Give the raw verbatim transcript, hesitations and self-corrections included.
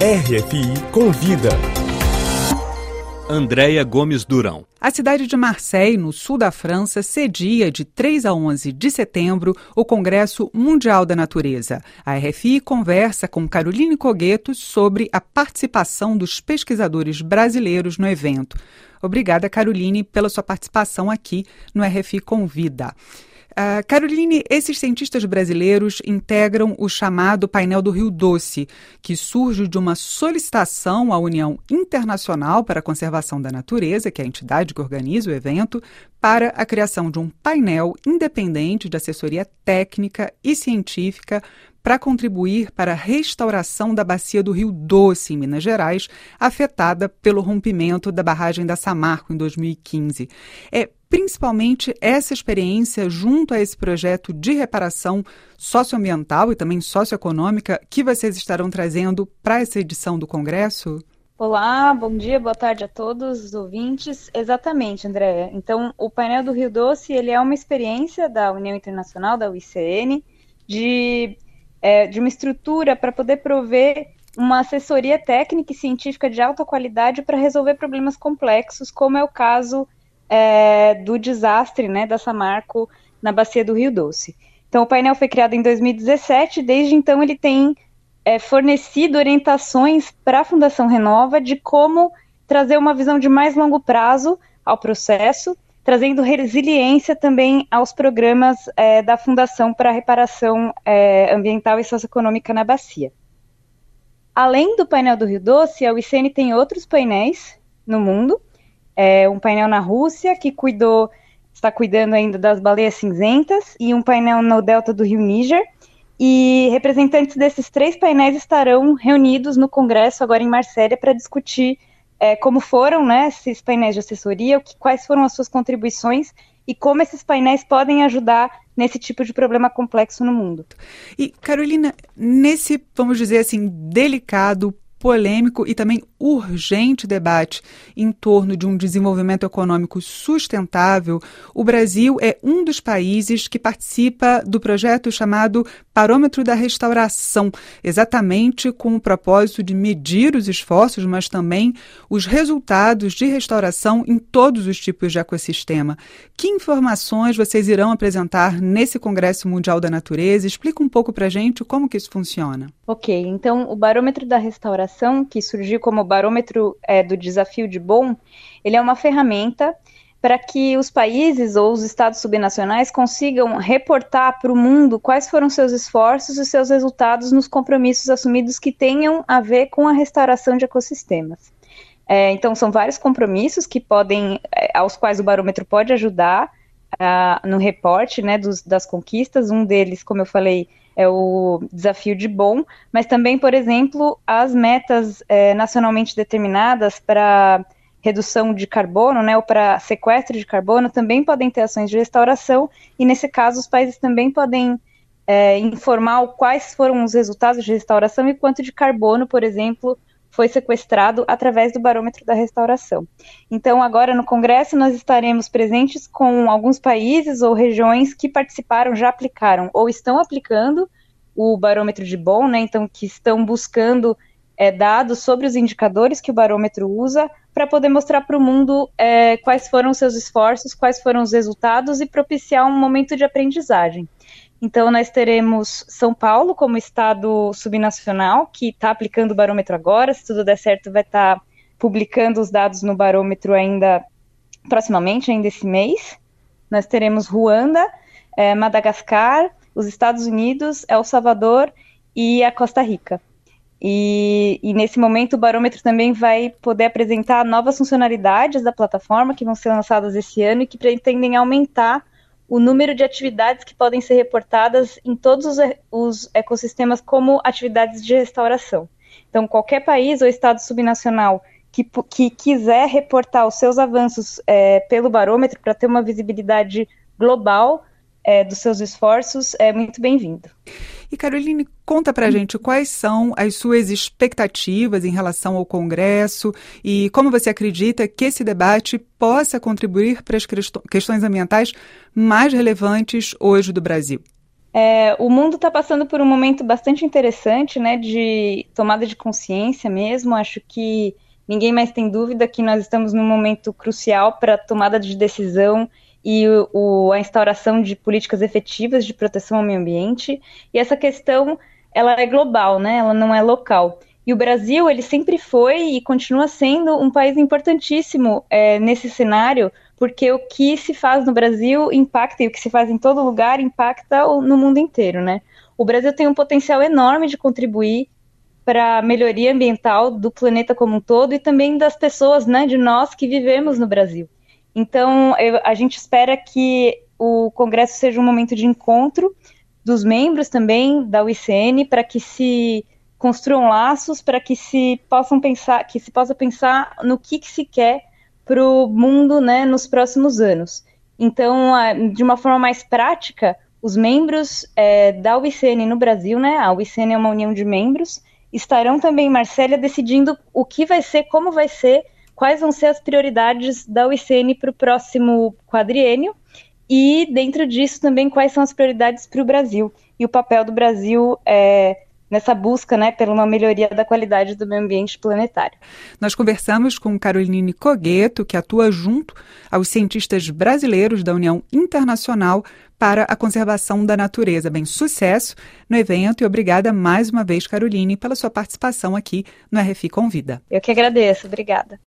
R F I Convida. Andréia Gomes Durão. A cidade de Marseille, no sul da França, cedia de três a onze de setembro o Congresso Mundial da Natureza. A R F I conversa com Caroline Coghetto sobre a participação dos pesquisadores brasileiros no evento. Obrigada, Caroline, pela sua participação aqui no R F I Convida. Uh, Caroline, esses cientistas brasileiros integram o chamado Painel do Rio Doce, que surge de uma solicitação à União Internacional para a Conservação da Natureza, que é a entidade que organiza o evento, para a criação de um painel independente de assessoria técnica e científica para contribuir para a restauração da bacia do Rio Doce, em Minas Gerais, afetada pelo rompimento da barragem da Samarco em dois mil e quinze. É principalmente essa experiência junto a esse projeto de reparação socioambiental e também socioeconômica que vocês estarão trazendo para essa edição do Congresso? Olá, bom dia, boa tarde a todos os ouvintes. Exatamente, Andréia. Então, o painel do Rio Doce ele é uma experiência da União Internacional, da U I C N, de, é, de uma estrutura para poder prover uma assessoria técnica e científica de alta qualidade para resolver problemas complexos, como é o caso É, do desastre, né, da Samarco na bacia do Rio Doce. Então, o painel foi criado em dois mil e dezessete, desde então ele tem é, fornecido orientações para a Fundação Renova de como trazer uma visão de mais longo prazo ao processo, trazendo resiliência também aos programas é, da Fundação para a Reparação é, Ambiental e Socioeconômica na bacia. Além do painel do Rio Doce, a U I C N tem outros painéis no mundo. É um painel na Rússia, que cuidou, está cuidando ainda das baleias cinzentas, e um painel no delta do rio Níger, e representantes desses três painéis estarão reunidos no Congresso, agora em Marselha, para discutir é, como foram, né, esses painéis de assessoria, o que, quais foram as suas contribuições, e como esses painéis podem ajudar nesse tipo de problema complexo no mundo. E, Carolina, nesse, vamos dizer assim, delicado, polêmico e também urgente debate em torno de um desenvolvimento econômico sustentável, o Brasil é um dos países que participa do projeto chamado Parômetro da Restauração, exatamente com o propósito de medir os esforços, mas também os resultados de restauração em todos os tipos de ecossistema. Que informações vocês irão apresentar nesse Congresso Mundial da Natureza? Explica um pouco para a gente como que isso funciona. Ok, então o Barômetro da Restauração, que surgiu como barômetro é, do Desafio de Bonn, ele é uma ferramenta para que os países ou os estados subnacionais consigam reportar para o mundo quais foram seus esforços e seus resultados nos compromissos assumidos que tenham a ver com a restauração de ecossistemas. É, então, são vários compromissos que podem, aos quais o barômetro pode ajudar uh, no reporte, né, dos, das conquistas. Um deles, como eu falei, é o Desafio de Bonn, mas também, por exemplo, as metas é, nacionalmente determinadas para redução de carbono, né, ou para sequestro de carbono, também podem ter ações de restauração, e nesse caso os países também podem é, informar quais foram os resultados de restauração e quanto de carbono, por exemplo, foi sequestrado através do Barômetro da Restauração. Então, agora no Congresso nós estaremos presentes com alguns países ou regiões que participaram, já aplicaram ou estão aplicando o Barômetro de Bonn, né, então que estão buscando é, dados sobre os indicadores que o barômetro usa para poder mostrar para o mundo é, quais foram os seus esforços, quais foram os resultados e propiciar um momento de aprendizagem. Então, nós teremos São Paulo como estado subnacional, que está aplicando o barômetro agora. Se tudo der certo, vai estar tá publicando os dados no barômetro ainda proximamente, ainda esse mês. Nós teremos Ruanda, é, Madagascar, os Estados Unidos, El Salvador e a Costa Rica. E, e nesse momento o barômetro também vai poder apresentar novas funcionalidades da plataforma que vão ser lançadas esse ano e que pretendem aumentar o número de atividades que podem ser reportadas em todos os, os ecossistemas como atividades de restauração. Então, qualquer país ou estado subnacional que, que quiser reportar os seus avanços é, pelo barômetro para ter uma visibilidade global é, dos seus esforços, é muito bem-vindo. E, Caroline, conta pra gente quais são as suas expectativas em relação ao Congresso e como você acredita que esse debate possa contribuir para as questões ambientais mais relevantes hoje do Brasil. É, o mundo está passando por um momento bastante interessante, né, de tomada de consciência mesmo. Acho que ninguém mais tem dúvida que nós estamos num momento crucial para a tomada de decisão e o, o, a instauração de políticas efetivas de proteção ao meio ambiente. E essa questão, ela é global, né, ela não é local. E o Brasil, ele sempre foi e continua sendo um país importantíssimo é, nesse cenário, porque o que se faz no Brasil impacta, e o que se faz em todo lugar impacta no mundo inteiro, né? O Brasil tem um potencial enorme de contribuir para a melhoria ambiental do planeta como um todo e também das pessoas, né, de nós que vivemos no Brasil. Então, eu, a gente espera que o Congresso seja um momento de encontro dos membros também da U I C N para que se construam laços, para que se possam pensar, que se possa pensar no que, que se quer para o mundo, né, nos próximos anos. Então, de uma forma mais prática, os membros é, da U I C N no Brasil, né, a U I C N é uma união de membros, estarão também em Marsella decidindo o que vai ser, como vai ser, quais vão ser as prioridades da U I C N para o próximo quadriênio e, dentro disso, também quais são as prioridades para o Brasil. E o papel do Brasil é nessa busca, né, pela uma melhoria da qualidade do meio ambiente planetário. Nós conversamos com Caroline Coghetto, que atua junto aos cientistas brasileiros da União Internacional para a Conservação da Natureza. Bem, sucesso no evento e obrigada mais uma vez, Caroline, pela sua participação aqui no R F I Convida. Eu que agradeço, obrigada.